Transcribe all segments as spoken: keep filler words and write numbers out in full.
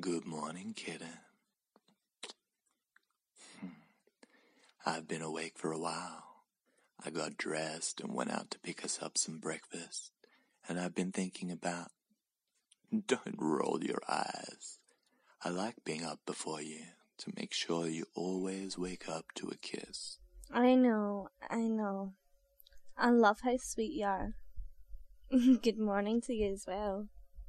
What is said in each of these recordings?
Good morning, kitten. I've been awake for a while. I got dressed and went out to pick us up some breakfast, and I've been thinking about... Don't roll your eyes. I like being up before you to make sure you always wake up to a kiss. I know, I know. I love how sweet you are. Good morning to you as well.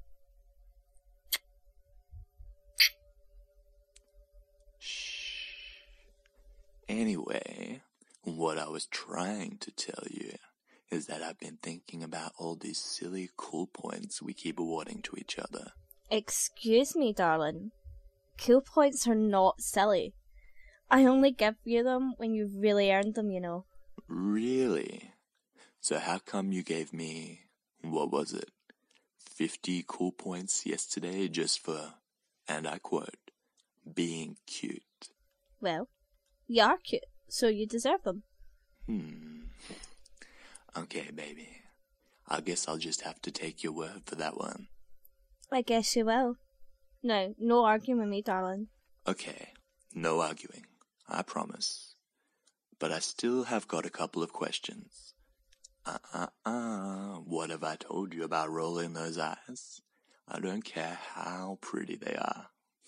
Shh. Anyway, what I was trying to tell you is that I've been thinking about all these silly cool points we keep awarding to each other. Excuse me, darling. Cool points are not silly. I only give you them when you've really earned them, you know. Really? So how come you gave me, what was it, fifty cool points yesterday just for, and I quote, being cute? Well, you are cute, so you deserve them. Hmm. Okay, baby. I guess I'll just have to take your word for that one. I guess you will. No, no arguing with me, darling. Okay, no arguing. I promise. But I still have got a couple of questions. Uh-uh-uh. What have I told you about rolling those eyes? I don't care how pretty they are.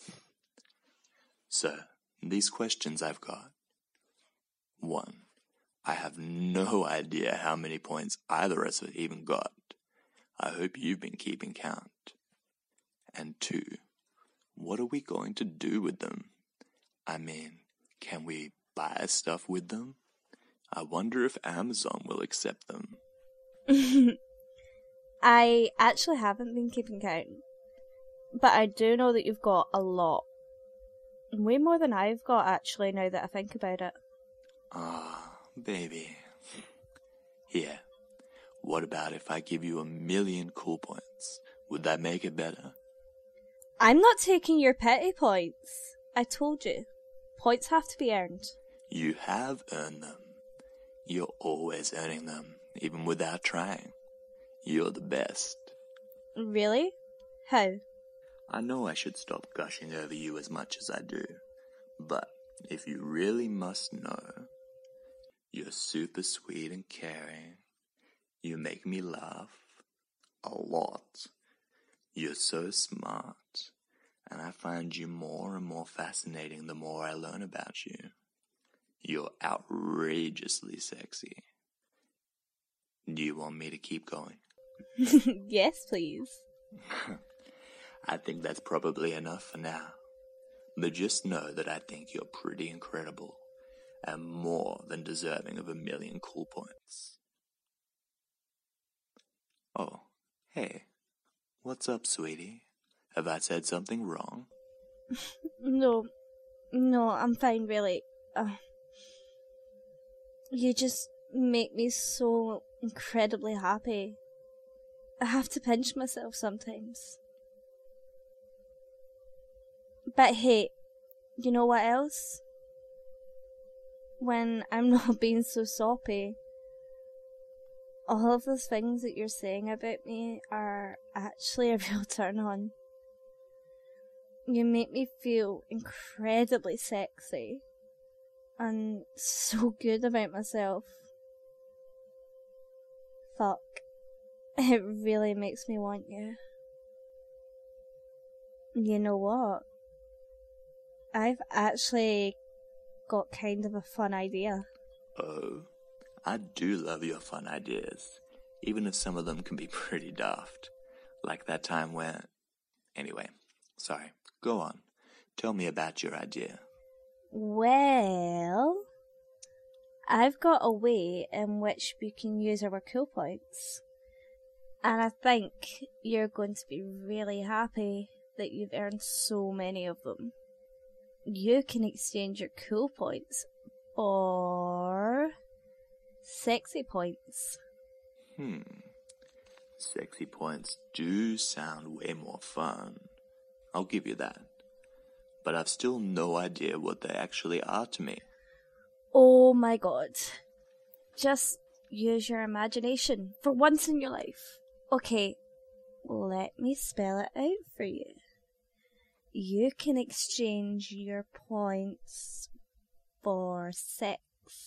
So, these questions I've got. One, I have no idea how many points either of us have even got. I hope you've been keeping count. And two, what are we going to do with them? I mean, can we buy stuff with them? I wonder if Amazon will accept them. I actually haven't been keeping count, but I do know that you've got a lot. Way more than I've got, actually, now that I think about it. Ah, baby. Here, what about if I give you a million cool points? Would that make it better? I'm not taking your petty points. I told you. Points have to be earned. You have earned them. You're always earning them, even without trying. You're the best. Really? How? I know I should stop gushing over you as much as I do, but if you really must know, you're super sweet and caring. You make me laugh a lot. You're so smart, and I find you more and more fascinating the more I learn about you. You're outrageously sexy. Do you want me to keep going? Yes, please. I think that's probably enough for now. But just know that I think you're pretty incredible and more than deserving of a million cool points. Oh, hey. What's up, sweetie? Have I said something wrong? No, no, I'm fine, really. Uh, you just make me so incredibly happy. I have to pinch myself sometimes. But hey, you know what else? When I'm not being so soppy, all of those things that you're saying about me are actually a real turn on. You make me feel incredibly sexy and so good about myself. Fuck. It really makes me want you. You know what? I've actually got kind of a fun idea. Oh, I do love your fun ideas, even if some of them can be pretty daft. Like that time when... Anyway, sorry, go on. Tell me about your idea. Well, I've got a way in which we can use our cool points. And I think you're going to be really happy that you've earned so many of them. You can exchange your cool points for sexy points. Hmm. Sexy points do sound way more fun. I'll give you that. But I've still no idea what they actually are to me. Oh my god. Just use your imagination for once in your life. Okay, let me spell it out for you. you can exchange your points for sex.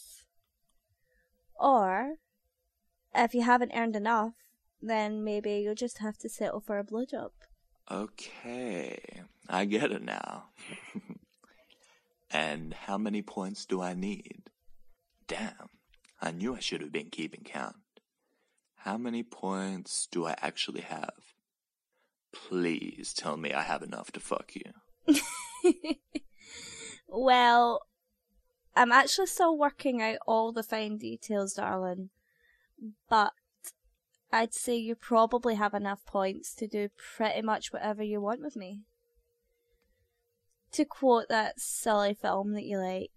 Or, if you haven't earned enough, then maybe you'll just have to settle for a blowjob. Okay, I get it now. And how many points do I need? Damn, I knew I should have been keeping count. How many points do I actually have? Please tell me I have enough to fuck you. Well, I'm actually still working out all the fine details, darling. But I'd say you probably have enough points to do pretty much whatever you want with me. To quote that silly film that you like,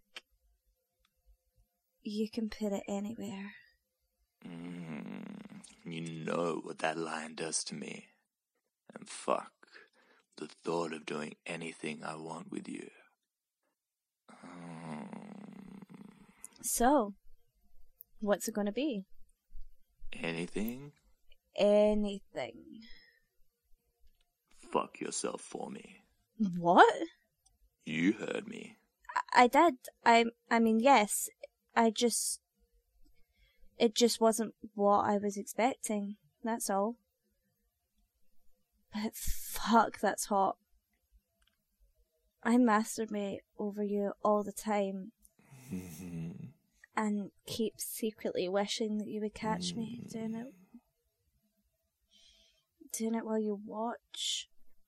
you can put it anywhere. Mm, you know what that line does to me. And fuck, the thought of doing anything I want with you. Um, So, what's it gonna be? anything? Anything. Fuck yourself for me. What? You heard me. I, I did. I, I mean, yes. I just... It just wasn't what I was expecting. That's all. But fuck, that's hot. I masturbate over you all the time. And keep secretly wishing that you would catch me doing it. Doing it while you watch.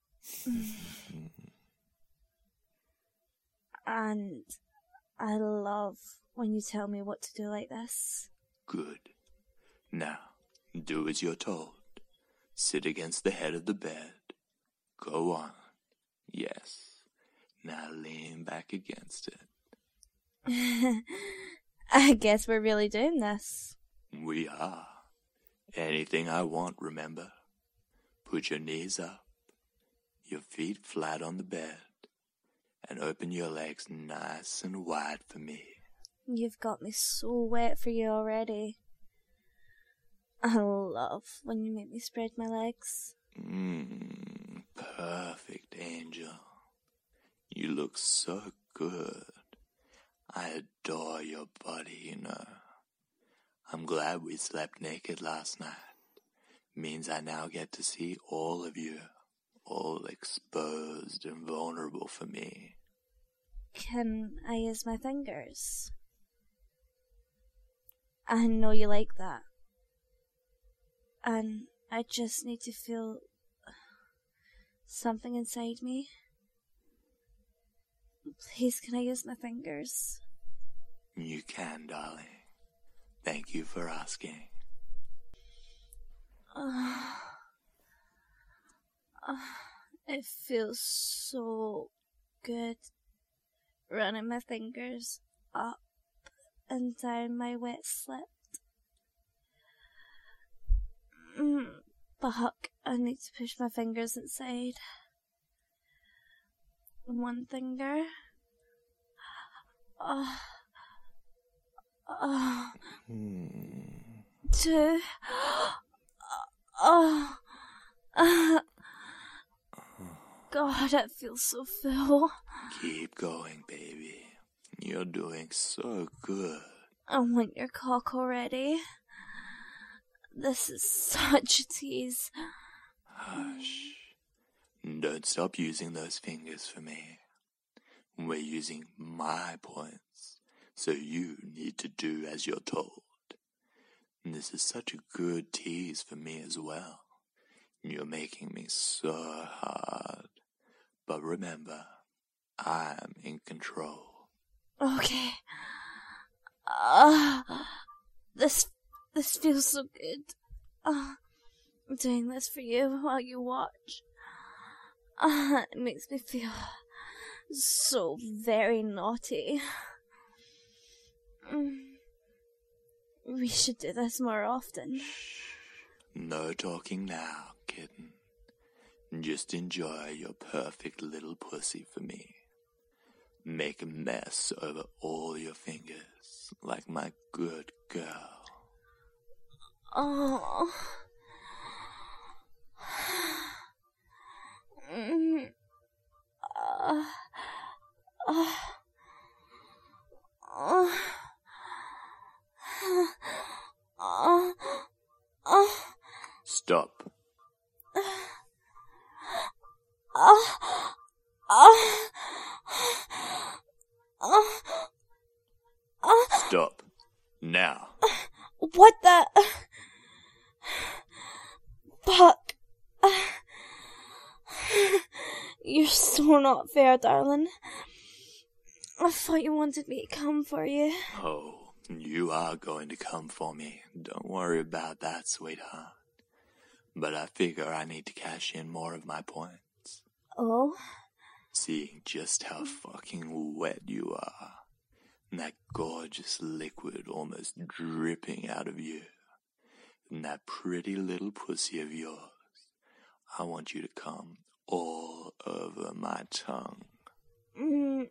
And I love when you tell me what to do like this. Good. Now, do as you're told. Sit against the head of the bed. Go on. Yes. Now lean back against it. I guess we're really doing this. We are. Anything I want, remember? Put your knees up, your feet flat on the bed, and open your legs nice and wide for me. You've got me so wet for you already. I love when you make me spread my legs. Mmm, perfect, angel. You look so good. I adore your body, you know. I'm glad we slept naked last night. Means I now get to see all of you, all exposed and vulnerable for me. Can I use my fingers? I know you like that. And I just need to feel something inside me. Please, can I use my fingers? You can, darling. Thank you for asking. Uh, uh, it feels so good running my fingers up and down my wet slit. Mm, fuck, I need to push my fingers inside. One finger. Oh. Oh. Hmm. Two. Oh. Uh. God, it feels so full. Keep going, baby. You're doing so good. I want your cock already. This is such a tease. Hush. Don't stop using those fingers for me. We're using my points, so you need to do as you're told. This is such a good tease for me as well. You're making me so hard. But remember, I'm in control. Okay. Uh, this this feels so good. Uh, I'm doing this for you while you watch. Uh, it makes me feel so very naughty. Mm. We should do this more often. No talking now, kitten. Just enjoy your perfect little pussy for me. Make a mess over all your fingers, like my good girl. Oh. Mm. Uh, uh, uh, uh, Stop. uh, uh, uh, uh, Stop. Now. What the? Fuck. You're so not fair, darling. I thought you wanted me to come for you. Oh, you are going to come for me. Don't worry about that, sweetheart. But I figure I need to cash in more of my points. Oh? Seeing just how fucking wet you are. And that gorgeous liquid almost dripping out of you. And that pretty little pussy of yours. I want you to come all over my tongue. Mm,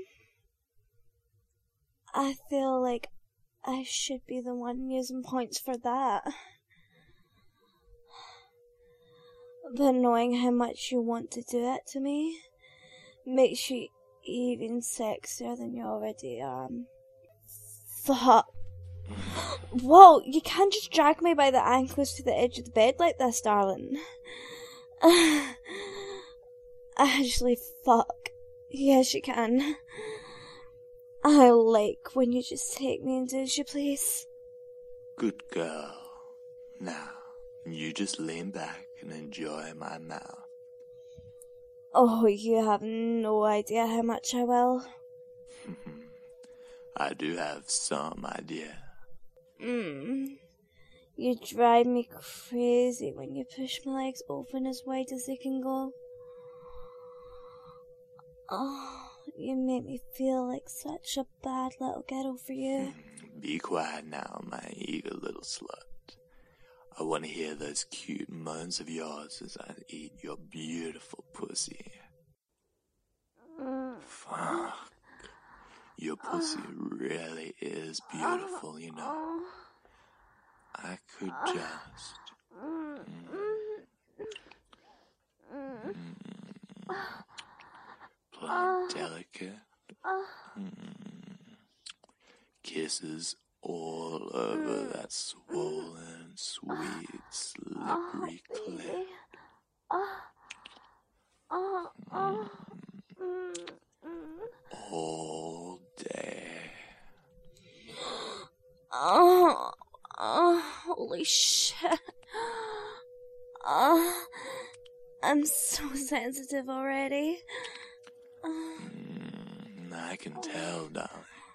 I feel like I should be the one using points for that. But knowing how much you want to do it to me makes you even sexier than you already are. Fuck. Whoa, you can't just drag me by the ankles to the edge of the bed like this, darling. Actually, fuck. Yes, you can. I like when you just take me into your place. Good girl. Now, you just lean back and enjoy my mouth. Oh, you have no idea how much I will. I do have some idea. Mm. You drive me crazy when you push my legs open as wide as they can go. Oh, you make me feel like such a bad little ghetto for you. Be quiet now, my eager little slut. I want to hear those cute moans of yours as I eat your beautiful pussy. Mm. Fuck. Your pussy really is beautiful, you know. I could just... Mm, mm, plump, delicate. Mm, kisses all over that swollen, sweet, slippery clit. All day. Oh, oh, holy shit. Oh, I'm so sensitive already. Mm, I can tell, darling.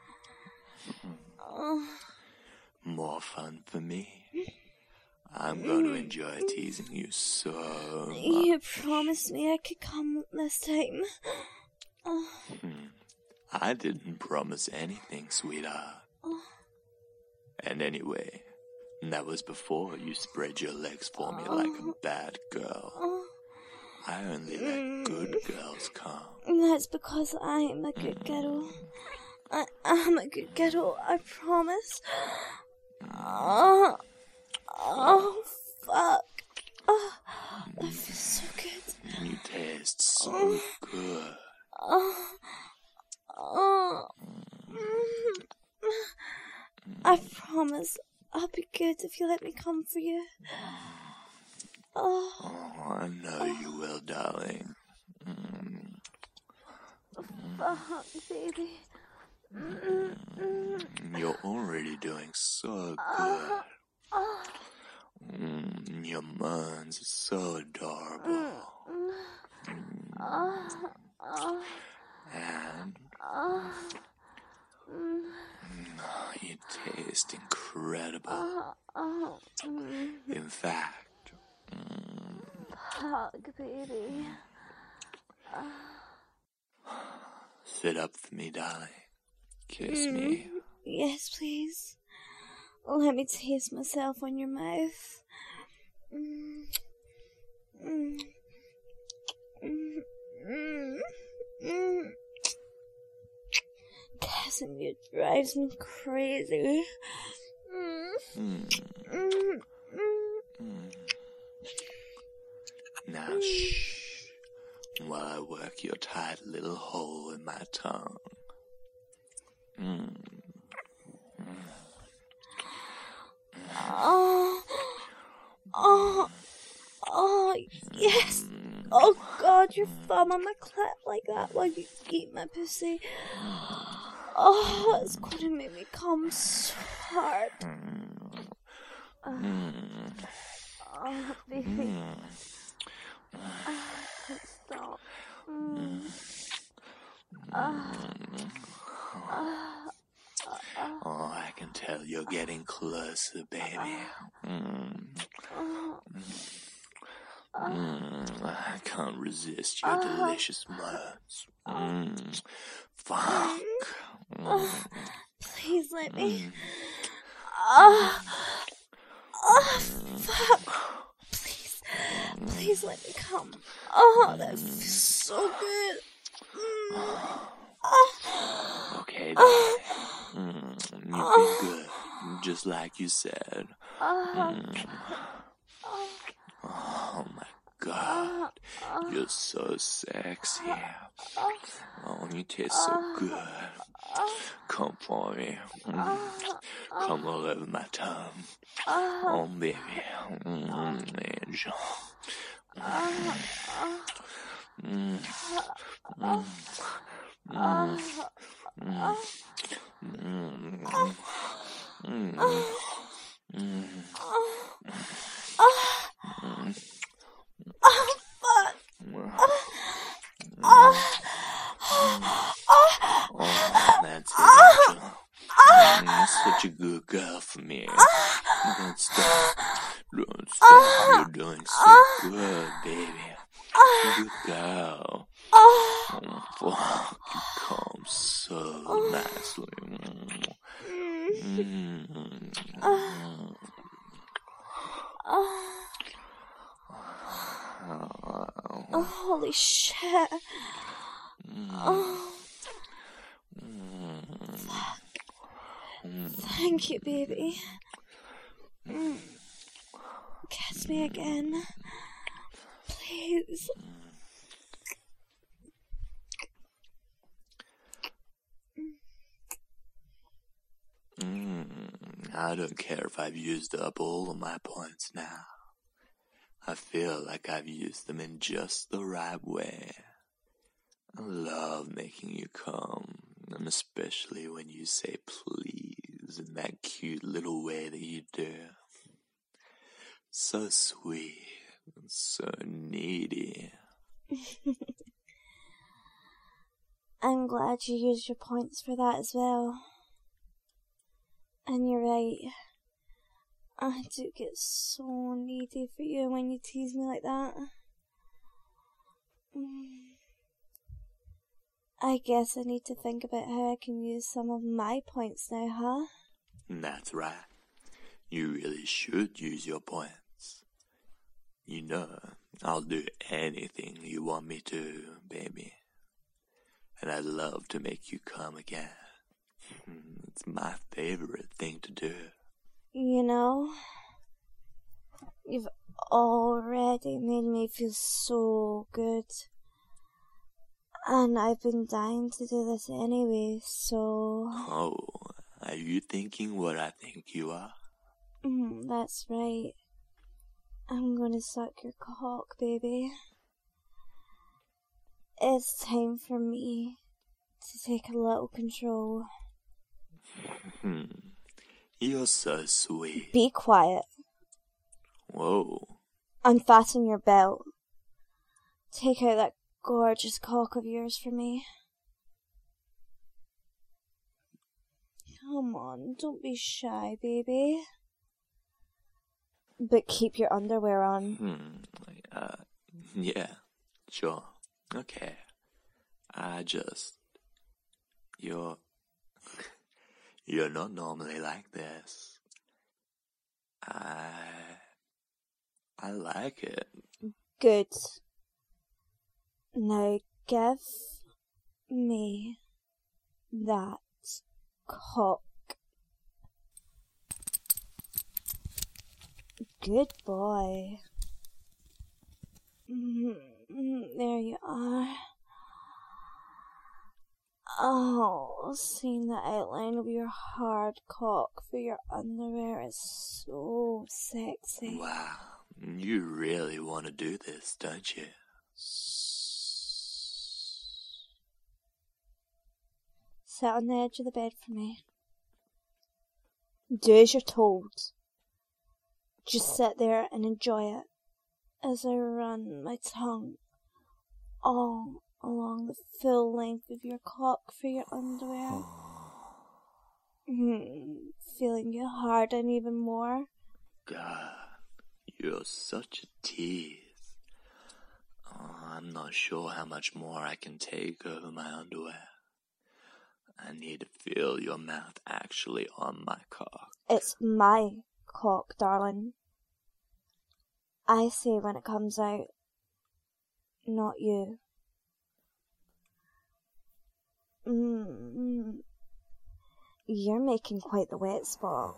Oh. More fun for me. I'm going to enjoy teasing you so much. You promised me I could come this time. Oh. I didn't promise anything, sweetheart. Oh. And anyway, that was before you spread your legs for me like a bad girl. Oh. I only let good girls come. That's because I am a good girl. I am a good girl, I promise. Oh, oh fuck. Oh, that feels so good. You taste so good. Oh, oh. I promise I'll be good if you let me come for you. Oh, Oh, I know you will, darling. Mm. fuck, baby. You're already doing so good. Mm, your moans are so adorable. Mm. And mm, you taste incredible. In fact, mm, Fuck, baby. sit up for me, darling. Kiss me. Yes, please. Let me taste myself on your mouth. Mm. Mm. Mm. Mm. Mm. Kissing you drives me crazy. Mm. Mm. Mm. Mm. Mm. Now, shh. while I work your tight little hole in my tongue. Mm. Oh, oh, oh, yes. Oh, God, your thumb on my clit like that while you eat my pussy. Oh, it's going to make me come so hard. Uh, oh, baby. Oh, I can't stop. Mm. Uh, uh, Oh, I can tell you're getting closer, baby. Mm. Mm. I can't resist your delicious words. Mm. Fuck. Mm. Please let me. Oh, oh, fuck. Please, please let me come. Oh, that feels so good. Mm. Oh. Okay, baby. Mm. You've been good, just like you said. Mm. Oh my God, you're so sexy. Oh, you taste so good. Come for me. Mm. Come all over my tongue. Oh, baby. Mm, angel. Mm. Mm. Mm. Mm. Mm. Mm. Mm. Mm. Oh, fuck. Oh, oh, that's it, Angel. You're such a good girl for me. Don't stop. Don't stop. You're doing so good, baby. Good girl. Oh, fuck. You come so nicely. Mm. Mm. Oh, holy shit. Oh. Thank you, baby. Mm. Kiss me again. Please. Mm. I don't care if I've used up all of my points now. I feel like I've used them in just the right way. I love making you come, and especially when you say please in that cute little way that you do. So sweet and so needy. I'm glad you used your points for that as well. And you're right. I do get so needy for you when you tease me like that. I guess I need to think about how I can use some of my points now, huh? That's right. You really should use your points. You know, I'll do anything you want me to, baby. And I'd love to make you come again. It's my favorite thing to do. You know, you've already made me feel so good. And I've been dying to do this anyway, so... Oh, are you thinking what I think you are? Mm, that's right. I'm gonna suck your cock, baby. It's time for me to take a little control. Hmm. You're so sweet. Be quiet. Whoa. Unfasten your belt. Take out that gorgeous cock of yours for me. Come on, don't be shy, baby. But keep your underwear on. Hmm. Uh, yeah, sure. Okay. I just... You're... You're not normally like this. I... I like it. Good. Now give me that cock. Good boy. Mm-hmm. There you are. Oh, seeing the outline of your hard cock through your underwear is so sexy. Wow, you really want to do this, don't you? Sit on the edge of the bed for me. Do as you're told. Just sit there and enjoy it as I run my tongue all along the full length of your cock through your underwear. Mm, feeling you harden even more. God, you're such a tease. Oh, I'm not sure how much more I can take over my underwear. I need to feel your mouth actually on my cock. It's my cock, darling. I say when it comes out, not you. Mm, you're making quite the wet spot.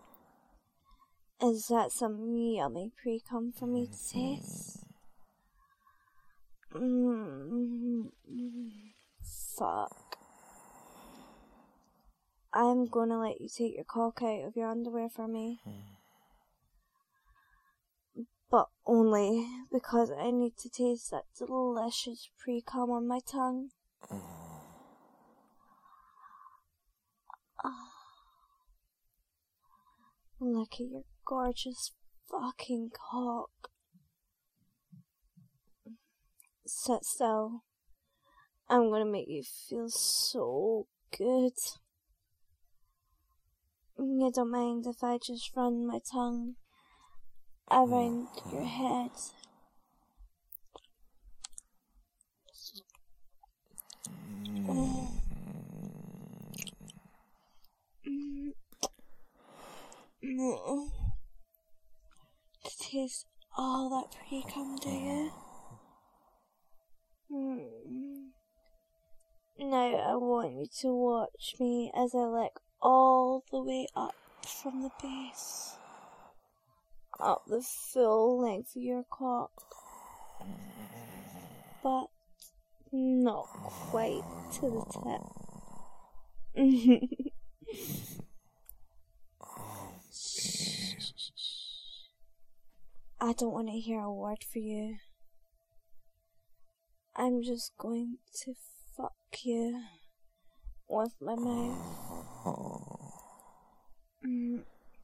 Is that some yummy pre-cum for me to taste? Mm, fuck. I'm gonna let you take your cock out of your underwear for me. But only because I need to taste that delicious pre-cum on my tongue. Look at your gorgeous fucking cock. Sit still. I'm gonna make you feel so good. You don't mind if I just run my tongue around your head? Oh. Mm. No. To taste all that pre-cum, do you? Mm. Now I want you to watch me as I lick all the way up from the base, up the full length of your cock, but not quite to the tip. I don't want to hear a word for you. I'm just going to fuck you with my mouth. Mm.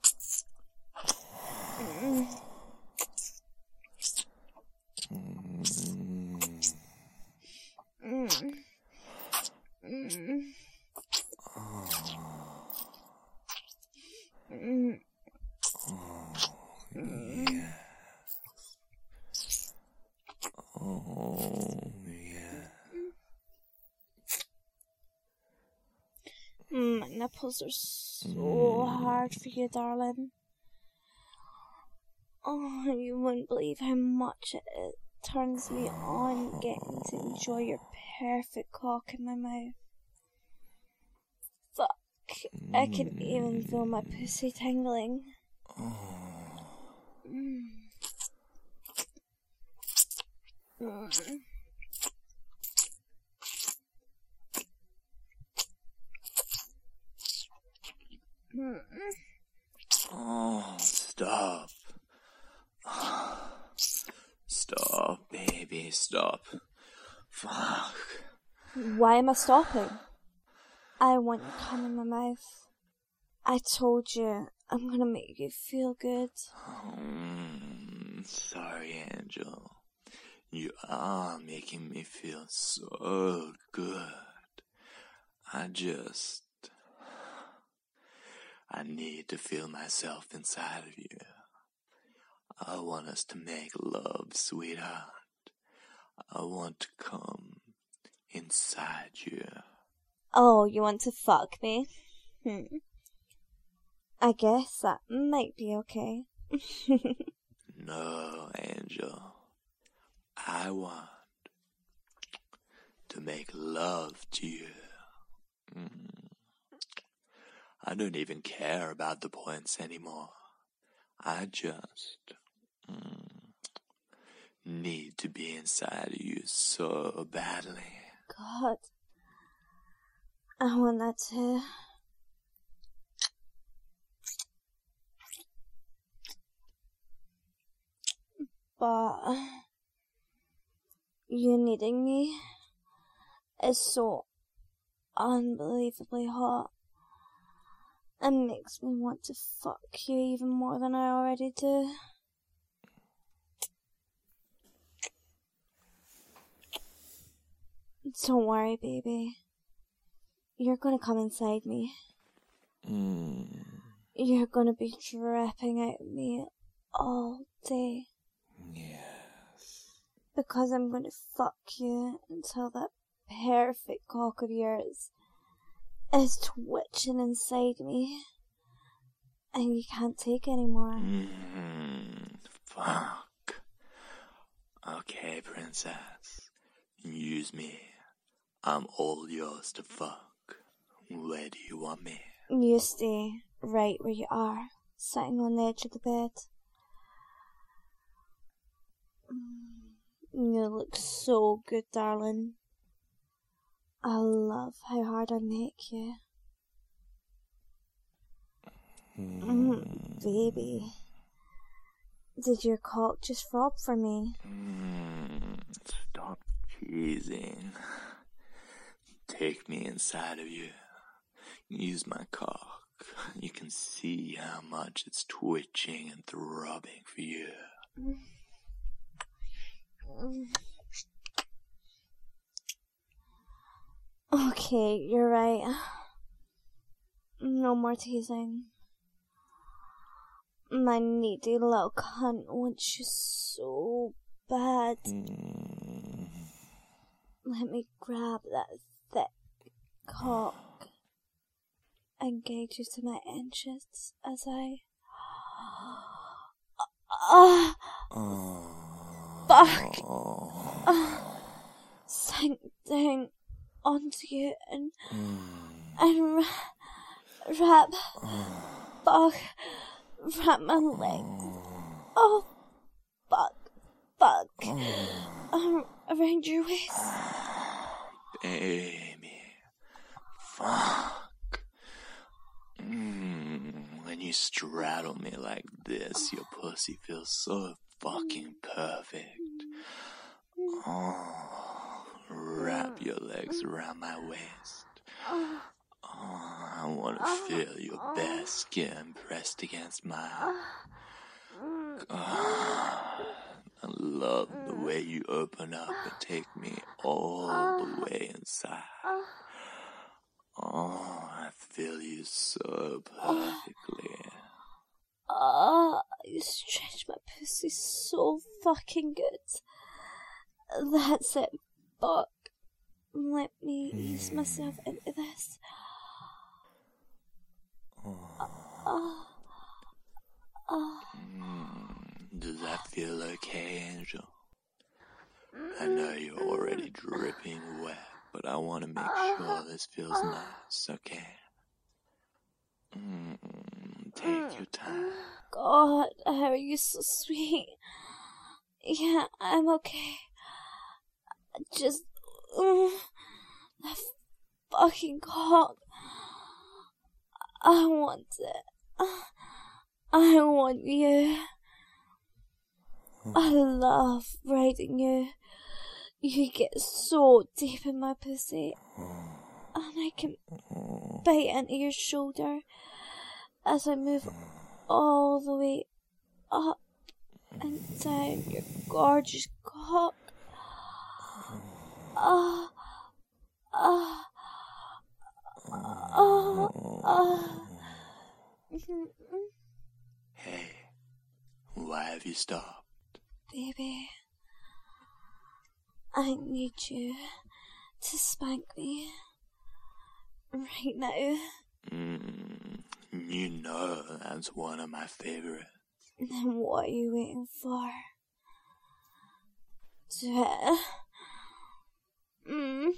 Mm. Mm. Mm. Mm. Mm. Oh, yeah. Mm, my nipples are so hard for you, darling. Oh, you wouldn't believe how much it, it turns me on getting to enjoy your perfect cock in my mouth. Fuck, I can even feel my pussy tingling. Mm. Mm. Mm. Oh, stop. Stop, baby, stop. Fuck. Why am I stopping? I want you to come in my mouth. I told you, I'm gonna make you feel good. Mm, sorry, Angel. You are making me feel so good. I just... I need to feel myself inside of you. I want us to make love, sweetheart. I want to come inside you. Oh, you want to fuck me? Hmm. I guess that might be okay. No, Angel. I want to make love to you. Mm. I don't even care about the points anymore. I just mm, need to be inside of you so badly. God, I want that too. But you needing me is so unbelievably hot. It makes me want to fuck you even more than I already do. Don't worry, baby. You're gonna come inside me. Mm. You're gonna be dripping out of me all day. Yes. Because I'm gonna fuck you until that perfect cock of yours is twitching inside me. And you can't take anymore. Mm, fuck. Okay, princess. Use me. I'm all yours to fuck. Where do you want me? You stay right where you are, sitting on the edge of the bed. You look so good, darling. I love how hard I make you. Mm, baby. Did your cock just throb for me? Mm, stop teasing. Take me inside of you. Use my cock. You can see how much it's twitching and throbbing for you. Okay, you're right. No more teasing. My needy little cunt wants you so bad. Mm. Let me grab that thick cock and gauge you to my inches as I... Ah! Oh. Fuck! Ah! Sink down onto you and... Mm. and ra- wrap... Fuck! Wrap my legs. Oh, fuck, fuck. Um, around your waist. Baby. Fuck. Mm, when you straddle me like this, your pussy feels so fucking perfect. Oh, wrap your legs around my waist. Oh, I want to feel your bare skin pressed against mine. God, I love the way you open up and take me all the way inside. Oh, I feel you so perfectly. Oh, you stretch my pussy so fucking good. That's it, fuck. Let me ease myself into this. Oh. Oh. Oh. Mm, does that feel okay, Angel? I know you're already dripping wet, but I want to make sure this feels nice, okay? Mm, take your time. God, how are you so sweet? Yeah, I'm okay. Just... Uh, that fucking cock. I want it. I want you. I love riding you. You get so deep in my pussy. And I can bite into your shoulder as I move all the way up and down your gorgeous cock. Ah, ah, ah, ah. Hey, why have you stopped? Baby, I need you to spank me right now. Mm, you know that's one of my favorites. Then what are you waiting for? Do it. Mm.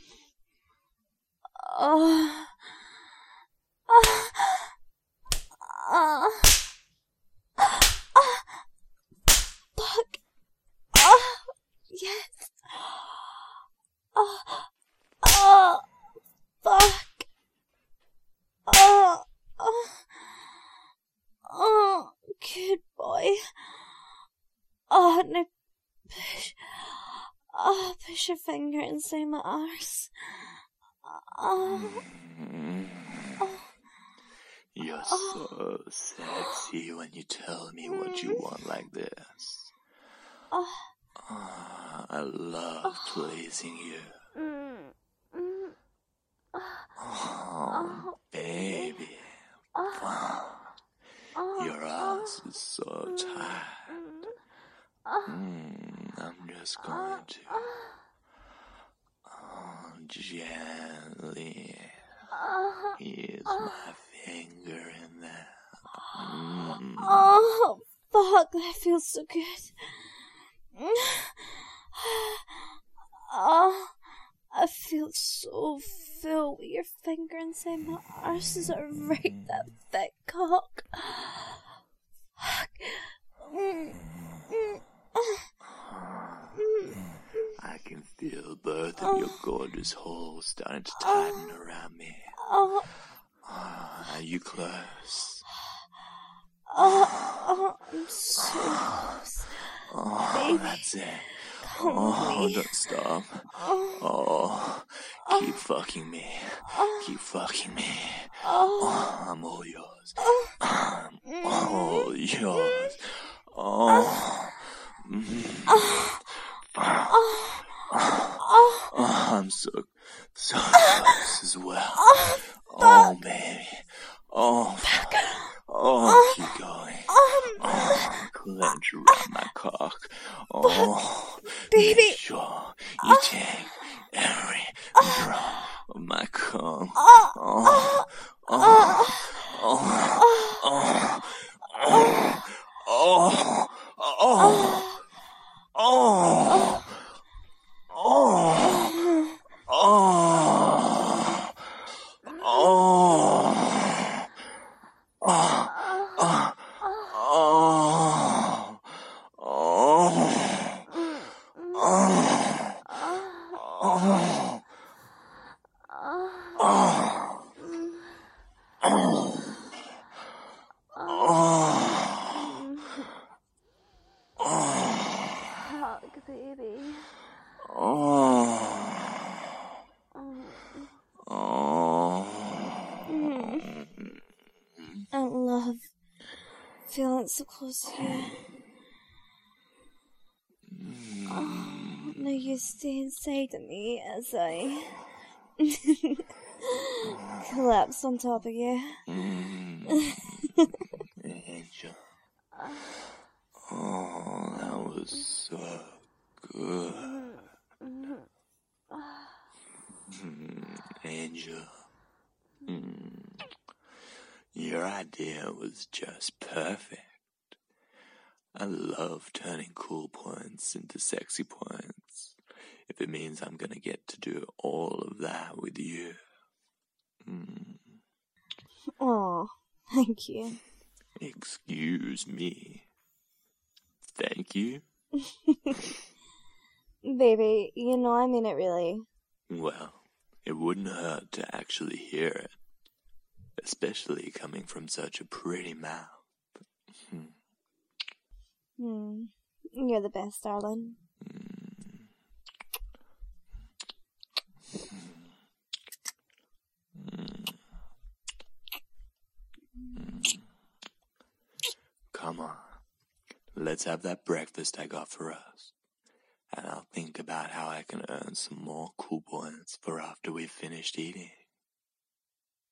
Oh. Ah. Ah. Ah. Fuck. Ah. Yes. Oh, oh, fuck. Oh, oh, oh, good boy. Oh, now push. Oh, push your finger inside my arse. Oh, oh. You're so sexy when you tell me what you want like this. Oh, oh I love pleasing you. Oh, baby. Your ass is so tight. Mm, I'm just going to oh, gently use my finger in there. Mm. Oh, fuck, that feels so good. Oh, I feel so full with your finger inside my arse as I rape that thick cock. Fuck. Mm. Mm. I can feel both of your gorgeous holes starting to tighten around me. Oh, are you close? Oh, oh, I'm so close. Oh, Baby, that's it. come Oh, with me. don't stop. Oh, Oh, keep fucking me. Keep fucking me. oh, Oh, I'm all yours. oh, I'm all yours. Oh. Mm. oh, Oh, oh, oh, I'm so, so close as well. oh, Oh, baby. Oh, oh, keep going. Oh, clench around my cock. Oh, baby. make sure you take every drop of my cum. Oh, Oh, oh, oh, oh, oh, oh, oh. Oh, oh, oh, oh, oh, oh, fuck, baby. oh, oh. I love feeling so close to you. Oh, now you stay inside of me as I collapse on top of you. Angel. Oh, that was so good. Mm, Angel. Mm. Your idea was just perfect. I love turning cool points into sexy points. If it means I'm gonna get to do all of that with you. Mm. Oh, thank you. Excuse me. Thank you? Baby, you know I mean it really. Well, it wouldn't hurt to actually hear it. Especially coming from such a pretty mouth. Hmm. Hmm. You're the best, darling. Mm. Mm. Mm. Come on. Let's have that breakfast I got for us. And I'll think about how I can earn some more cool points for after we've finished eating.